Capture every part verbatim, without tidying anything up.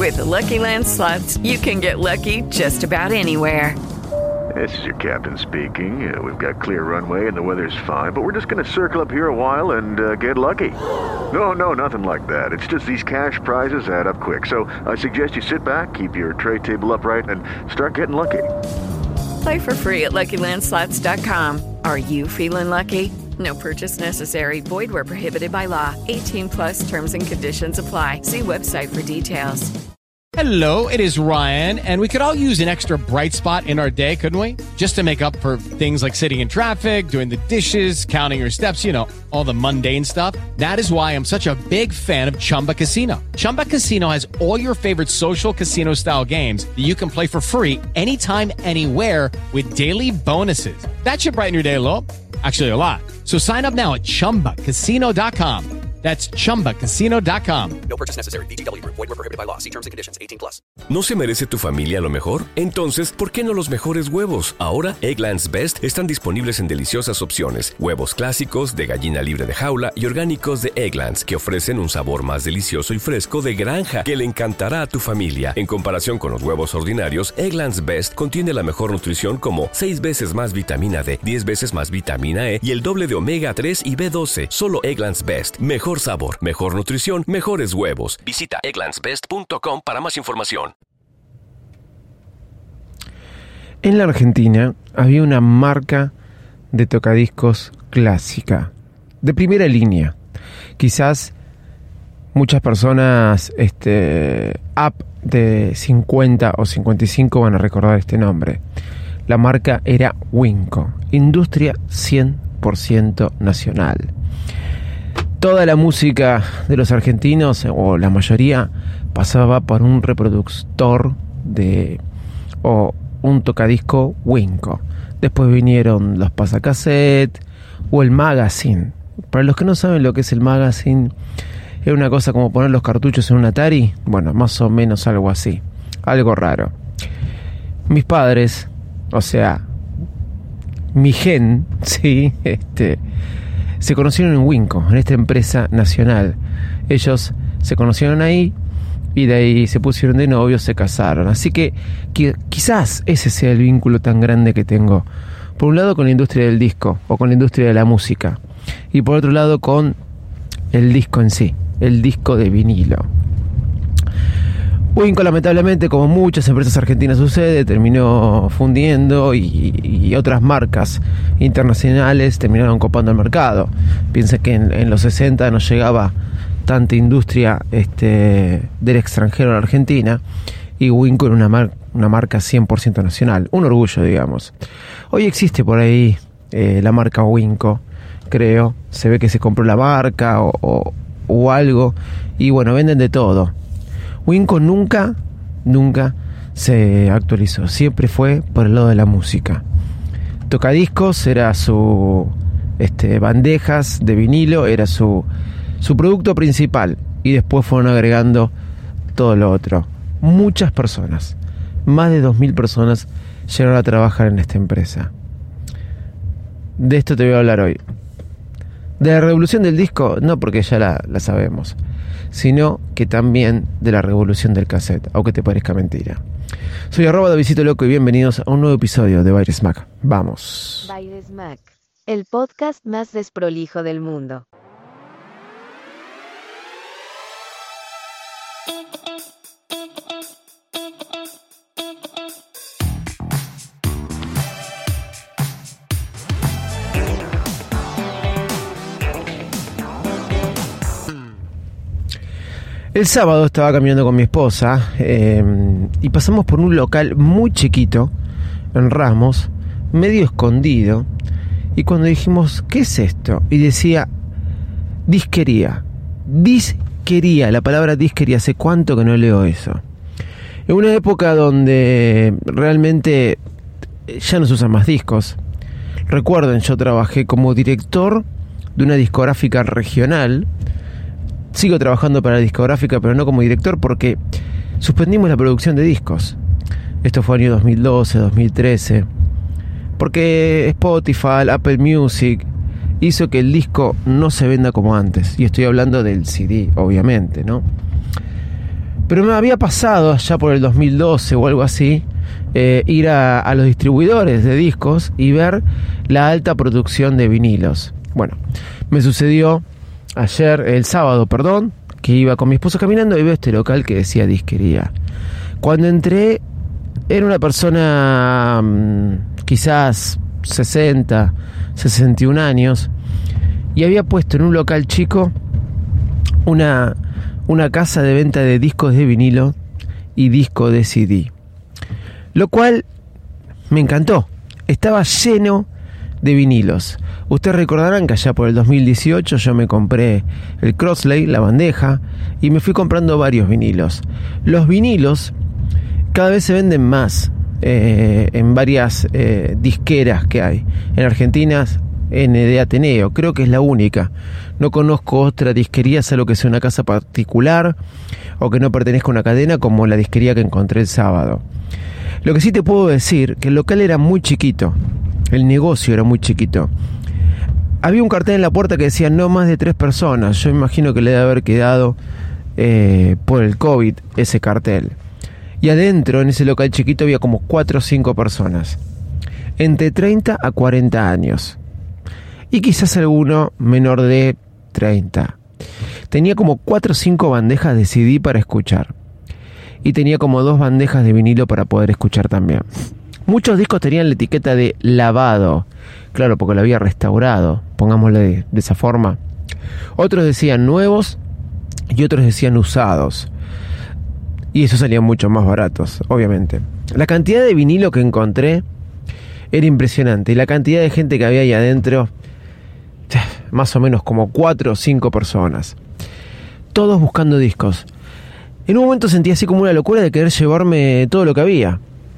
With the Lucky Land Slots, you can get lucky just about anywhere. This is your captain speaking. Uh, we've got clear runway and the weather's fine, but we're just going to circle up here a while and uh, get lucky. No, no, nothing like that. It's just these cash prizes add up quick. So I suggest you sit back, keep your tray table upright, and start getting lucky. Play for free at Lucky Land Slots dot com. Are you feeling lucky? No purchase necessary. Void where prohibited by law. eighteen plus terms and conditions apply. See website for details. Hello, it is Ryan, and we could all use an extra bright spot in our day, couldn't we? Just to make up for things like sitting in traffic, doing the dishes, counting your steps, you know, all the mundane stuff. That is why I'm such a big fan of Chumba Casino. Chumba Casino has all your favorite social casino-style games that you can play for free anytime, anywhere with daily bonuses. That should brighten your day a little. Actually, a lot. So sign up now at chumba casino dot com. That's chumba casino dot com. No purchase necessary. V G W Group. Void where prohibited by law. See terms and conditions. eighteen plus. ¿No se merece tu familia lo mejor? Entonces, ¿por qué no los mejores huevos? Ahora, Eggland's Best están disponibles en deliciosas opciones. Huevos clásicos, de gallina libre de jaula y orgánicos de Eggland's, que ofrecen un sabor más delicioso y fresco de granja que le encantará a tu familia. En comparación con los huevos ordinarios, Eggland's Best contiene la mejor nutrición como seis veces más vitamina D, diez veces más vitamina E y el doble de omega tres y B doce. Solo Eggland's Best. Mejor sabor, mejor nutrición, mejores huevos. Visita egglands best punto com para más información. En la Argentina había una marca de tocadiscos clásica, de primera línea. Quizás muchas personas este, up de cincuenta o cincuenta y cinco van a recordar este nombre. La marca era Winco, industria cien por ciento nacional. Toda la música de los argentinos, o la mayoría, pasaba por un reproductor de o un tocadisco Winco. Después vinieron los pasacassette o el magazine. Para los que no saben lo que es el magazine, es una cosa como poner los cartuchos en un Atari. Bueno, más o menos algo así. Algo raro. Mis padres, o sea, mi gen, sí, este... se conocieron en Winco, en esta empresa nacional. Ellos se conocieron ahí y de ahí se pusieron de novios, se casaron. Así que, que quizás ese sea el vínculo tan grande que tengo. Por un lado con la industria del disco o con la industria de la música. Y por otro lado con el disco en sí, el disco de vinilo. Winco, lamentablemente, como muchas empresas argentinas sucede, terminó fundiendo y, y otras marcas internacionales terminaron copando el mercado. Piensa que en, en los sesenta no llegaba tanta industria este, del extranjero a la Argentina y Winco era una, mar, una marca cien por ciento nacional, un orgullo, digamos. Hoy existe por ahí eh, la marca Winco, creo, se ve que se compró la marca o, o, o algo y bueno, venden de todo. Winco nunca, nunca se actualizó. Siempre fue por el lado de la música. Tocadiscos era su... Este, bandejas de vinilo era su, su producto principal. Y después fueron agregando todo lo otro. Muchas personas, más de dos mil personas, llegaron a trabajar en esta empresa. De esto te voy a hablar hoy. De la revolución del disco, no porque ya la, la sabemos, sino que también de la revolución del cassette, aunque te parezca mentira. Soy arroba de Visito Loco y bienvenidos a un nuevo episodio de Baires Mac. Vamos. Baires Mac, el podcast más desprolijo del mundo. El sábado estaba caminando con mi esposa eh, y pasamos por un local muy chiquito en Ramos, medio escondido, y cuando dijimos, ¿qué es esto? Y decía, disquería, disquería, la palabra disquería, ¿hace cuánto que no leo eso? En una época donde realmente ya no se usan más discos. Recuerden, yo trabajé como director de una discográfica regional. Sigo trabajando para la discográfica, pero no como director porque suspendimos la producción de discos. Esto fue año dos mil doce, dos mil trece. Porque Spotify, Apple Music hizo que el disco no se venda como antes. Y estoy hablando del C D, obviamente, ¿no? Pero me había pasado ya por el dos mil doce o algo así, eh, ir a, a los distribuidores de discos y ver la alta producción de vinilos. Bueno, me sucedió ayer, el sábado, perdón, que iba con mi esposo caminando y veo este local que decía disquería. Cuando entré, era una persona mmm, quizás sesenta, sesenta y un años, y había puesto en un local chico una, una casa de venta de discos de vinilo y disco de C D, lo cual me encantó. Estaba lleno de vinilos. Ustedes recordarán que allá por el dos mil dieciocho yo me compré el Crossley, la bandeja, y me fui comprando varios vinilos. Los vinilos cada vez se venden más eh, en varias eh, disqueras que hay. En Argentina, N D Ateneo, creo que es la única. No conozco otra disquería, salvo que sea una casa particular o que no pertenezca a una cadena como la disquería que encontré el sábado. Lo que sí te puedo decir, que el local era muy chiquito, el negocio era muy chiquito. Había un cartel en la puerta que decía no más de tres personas. Yo imagino que le debe haber quedado eh, por el COVID ese cartel. Y adentro, en ese local chiquito, había como cuatro o cinco personas, entre treinta a cuarenta años, y quizás alguno menor de treinta. Tenía como cuatro o cinco bandejas de C D para escuchar, y tenía como dos bandejas de vinilo para poder escuchar también. Muchos discos tenían la etiqueta de lavado, claro, porque lo había restaurado, pongámosle de, de esa forma. Otros decían nuevos y otros decían usados. Y esos salían mucho más baratos, obviamente. La cantidad de vinilo que encontré era impresionante. Y la cantidad de gente que había ahí adentro, más o menos como cuatro o cinco personas. Todos buscando discos. En un momento sentí así como una locura de querer llevarme todo lo que había.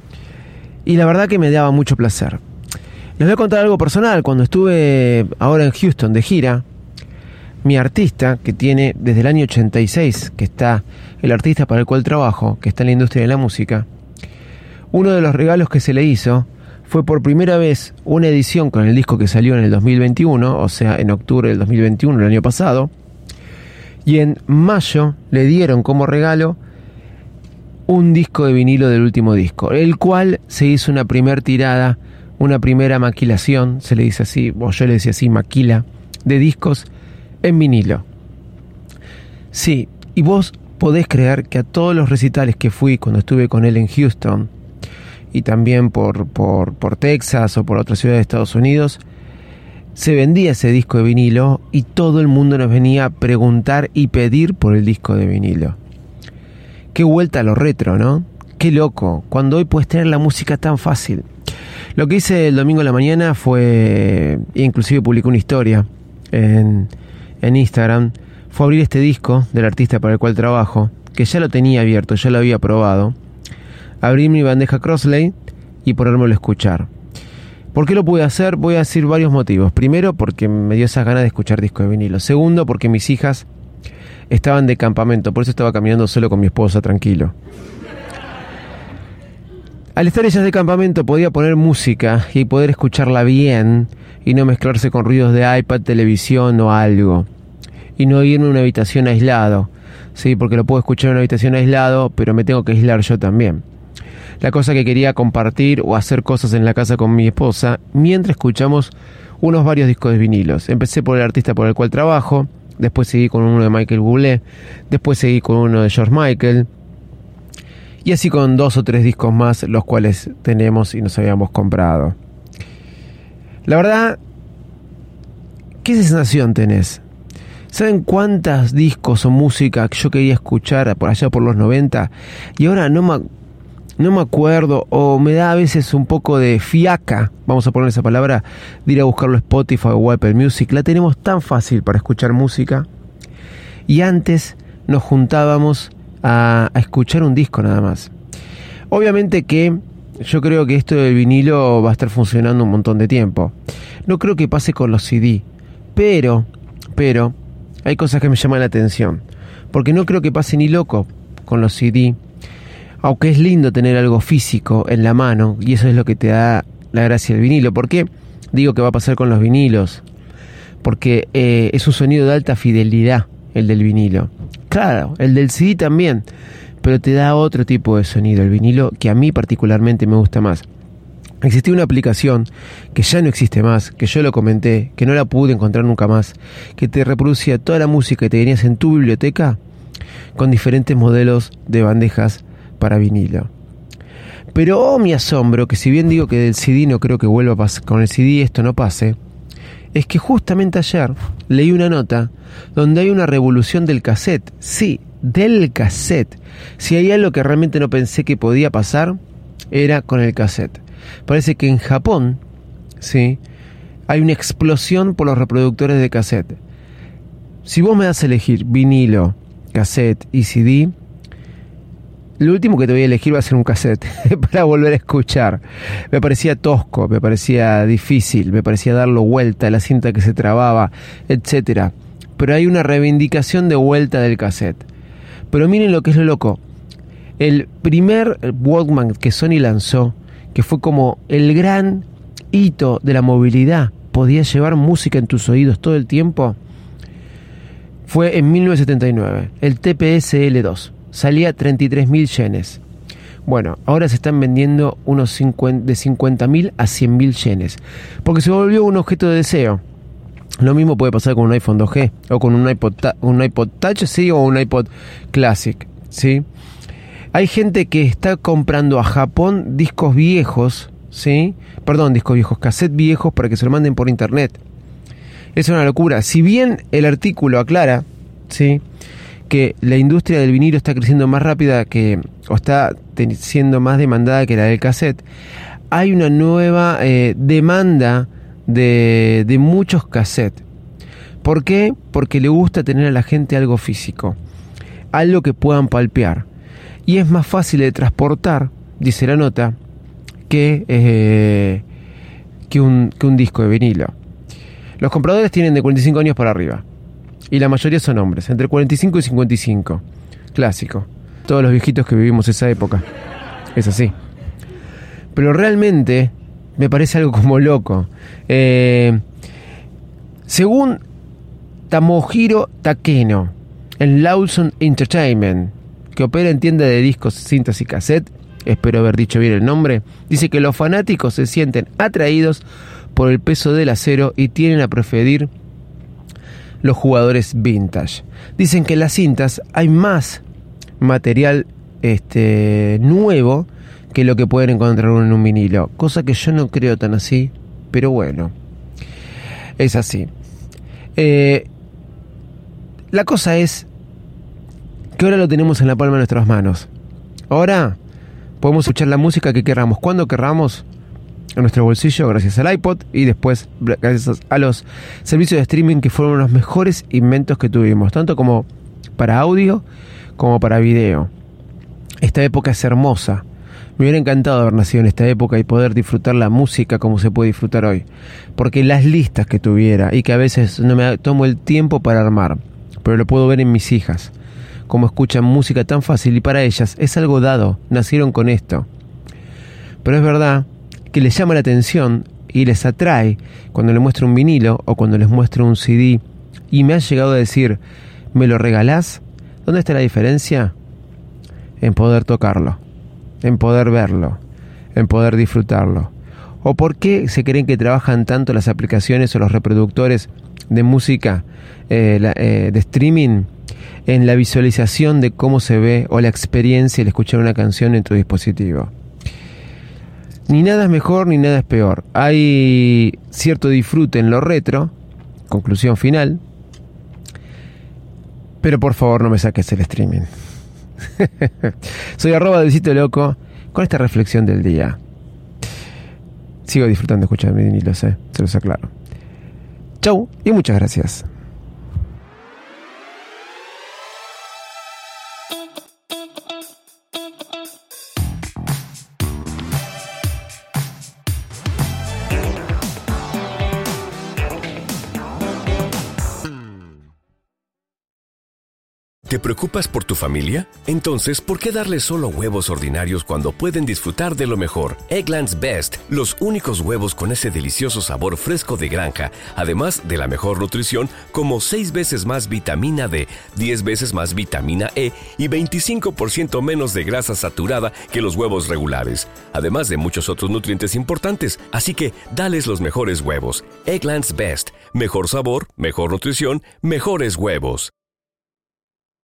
Y la verdad que me daba mucho placer. Les voy a contar algo personal. Cuando estuve ahora en Houston de gira, mi artista, que tiene desde el año ochenta y seis, que está el artista para el cual trabajo, que está en la industria de la música, uno de los regalos que se le hizo fue por primera vez una edición con el disco que salió en el dos mil veintiuno, o sea, en octubre del dos mil veintiuno, el año pasado, y en mayo le dieron como regalo un disco de vinilo del último disco, el cual se hizo una primera tirada, una primera maquilación, se le dice así, o yo le decía así, maquila, de discos en vinilo. Sí, y vos podés creer que a todos los recitales que fui cuando estuve con él en Houston, y también por, por, por Texas o por otras ciudades de Estados Unidos, se vendía ese disco de vinilo y todo el mundo nos venía a preguntar y pedir por el disco de vinilo. Qué vuelta a lo retro, ¿no? Qué loco, cuando hoy puedes tener la música tan fácil. Lo que hice el domingo a la mañana fue, inclusive publicé una historia en, en Instagram, fue abrir este disco del artista para el cual trabajo, que ya lo tenía abierto, ya lo había probado, abrir mi bandeja Crossley y ponérmelo a escuchar. ¿Por qué lo pude hacer? Voy a decir varios motivos. Primero, porque me dio esas ganas de escuchar disco de vinilo. Segundo, porque mis hijas estaban de campamento, por eso estaba caminando solo con mi esposa, tranquilo. Al estar ellas de campamento podía poner música y poder escucharla bien y no mezclarse con ruidos de iPad, televisión o algo. Y no irme a una habitación aislado, sí, porque lo puedo escuchar en una habitación aislado, pero me tengo que aislar yo también. La cosa que quería compartir o hacer cosas en la casa con mi esposa mientras escuchamos unos varios discos de vinilos. Empecé por el artista por el cual trabajo, después seguí con uno de Michael Bublé, después seguí con uno de George Michael, y así con dos o tres discos más, los cuales tenemos y nos habíamos comprado. La verdad, ¿qué sensación tenés? ¿Saben cuántos discos o música que yo quería escuchar por allá por los noventa? Y ahora no me, no me acuerdo, o me da a veces un poco de fiaca, vamos a poner esa palabra, de ir a buscarlo a Spotify o Apple Music. La tenemos tan fácil para escuchar música. Y antes nos juntábamos a, a escuchar un disco nada más. Obviamente que yo creo que esto del vinilo va a estar funcionando un montón de tiempo. No creo que pase con los C D, pero, pero, hay cosas que me llaman la atención. Porque no creo que pase ni loco con los C D, aunque es lindo tener algo físico en la mano, y eso es lo que te da la gracia del vinilo. ¿Por qué digo que va a pasar con los vinilos? Porque eh, es un sonido de alta fidelidad el del vinilo. Claro, el del C D también, pero te da otro tipo de sonido, el vinilo, que a mí particularmente me gusta más. Existía una aplicación que ya no existe más, que yo lo comenté, que no la pude encontrar nunca más, que te reproducía toda la música que te tenías en tu biblioteca con diferentes modelos de bandejas para vinilo. Pero oh, mi asombro, que si bien digo que del C D no creo que vuelva a pasar, con el C D esto no pase, es que justamente ayer leí una nota donde hay una revolución del cassette. Sí, del cassette. Si hay algo que realmente no pensé que podía pasar, era con el cassette. Parece que en Japón, sí, hay una explosión por los reproductores de cassette. Si vos me das a elegir vinilo, cassette y C D, lo último que te voy a elegir va a ser un cassette para volver a escuchar. Me parecía tosco, me parecía difícil, me parecía darlo vuelta, la cinta que se trababa, etcétera. Pero hay una reivindicación de vuelta del cassette. Pero miren lo que es lo loco. El primer Walkman que Sony lanzó, que fue como el gran hito de la movilidad, podías llevar música en tus oídos todo el tiempo, fue en mil novecientos setenta y nueve, el T P S L dos, salía treinta y tres mil yenes. Bueno, ahora se están vendiendo unos cincuenta, de cincuenta mil a cien mil yenes, porque se volvió un objeto de deseo. Lo mismo puede pasar con un iPhone dos G, o con un iPod, un iPod Touch, sí, o un iPod Classic, ¿sí? Hay gente que está comprando a Japón discos viejos, ¿sí? Perdón, discos viejos, cassettes viejos para que se lo manden por internet. Es una locura. Si bien el artículo aclara, ¿sí?, que la industria del vinilo está creciendo más rápida que, o está siendo más demandada que la del cassette, hay una nueva eh, demanda de, de muchos cassettes. ¿Por qué? Porque le gusta tener a la gente algo físico, algo que puedan palpear. Y es más fácil de transportar, dice la nota, que, eh, que, un, que un disco de vinilo. Los compradores tienen de cuarenta y cinco años para arriba. Y la mayoría son hombres, entre cuarenta y cinco y cincuenta y cinco. Clásico. Todos los viejitos que vivimos esa época. Es así. Pero realmente me parece algo como loco. Eh, según Tomohiro Takeno, en Lawson Entertainment, que opera en tienda de discos, cintas y cassette, espero haber dicho bien el nombre, dice que los fanáticos se sienten atraídos por el peso del acero y tienen a preferir los jugadores vintage. Dicen que en las cintas hay más material este, nuevo que lo que pueden encontrar en un vinilo, cosa que yo no creo tan así, pero bueno, es así. Eh, la cosa es que ahora lo tenemos en la palma de nuestras manos. Ahora podemos escuchar la música que querramos, cuando querramos, en nuestro bolsillo, gracias al iPod, y después gracias a los servicios de streaming que fueron los mejores inventos que tuvimos, tanto como para audio como para video. Esta época es hermosa. Me hubiera encantado haber nacido en esta época y poder disfrutar la música como se puede disfrutar hoy, porque las listas que tuviera, y que a veces no me tomo el tiempo para armar, pero lo puedo ver en mis hijas, como escuchan música tan fácil, y para ellas es algo dado, nacieron con esto. Pero es verdad que les llama la atención y les atrae cuando les muestro un vinilo o cuando les muestro un C D, y me han llegado a decir, ¿me lo regalás? ¿Dónde está la diferencia? En poder tocarlo, en poder verlo, en poder disfrutarlo. ¿O por qué se creen que trabajan tanto las aplicaciones o los reproductores de música eh, la, eh, de streaming en la visualización de cómo se ve o la experiencia de escuchar una canción en tu dispositivo? Ni nada es mejor ni nada es peor. Hay cierto disfrute en lo retro, conclusión final, pero por favor no me saques el streaming. Soy arroba del sitio loco con esta reflexión del día. Sigo disfrutando de escuchar mis vinilos, eh, se los aclaro. Chau y muchas gracias. ¿Te preocupas por tu familia? Entonces, ¿por qué darles solo huevos ordinarios cuando pueden disfrutar de lo mejor? Eggland's Best, los únicos huevos con ese delicioso sabor fresco de granja, además de la mejor nutrición, como seis veces más vitamina D, diez veces más vitamina E y veinticinco por ciento menos de grasa saturada que los huevos regulares, además de muchos otros nutrientes importantes. Así que, dales los mejores huevos. Eggland's Best, mejor sabor, mejor nutrición, mejores huevos.